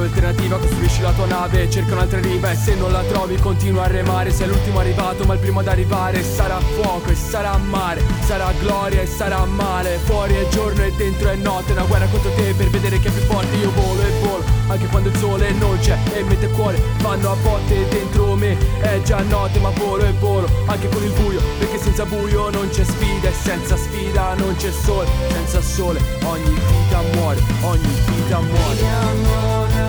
un'alternativa, costruisci la tua nave, cerca un'altra riva e se non la trovi continua a remare. Sei l'ultimo arrivato ma il primo ad arrivare. Sarà fuoco e sarà mare, sarà gloria e sarà male. Fuori è giorno e dentro è notte, una guerra contro te per vedere chi è più forte. Io volo e volo anche quando il sole non c'è e mente e cuore vanno a botte dentro me. È già notte ma volo e volo anche con il buio, perché senza buio non c'è sfida e senza sfida non c'è sole. Senza sole ogni vita muore, ogni vita muore.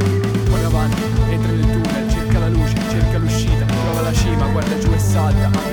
Guarda giù e salta.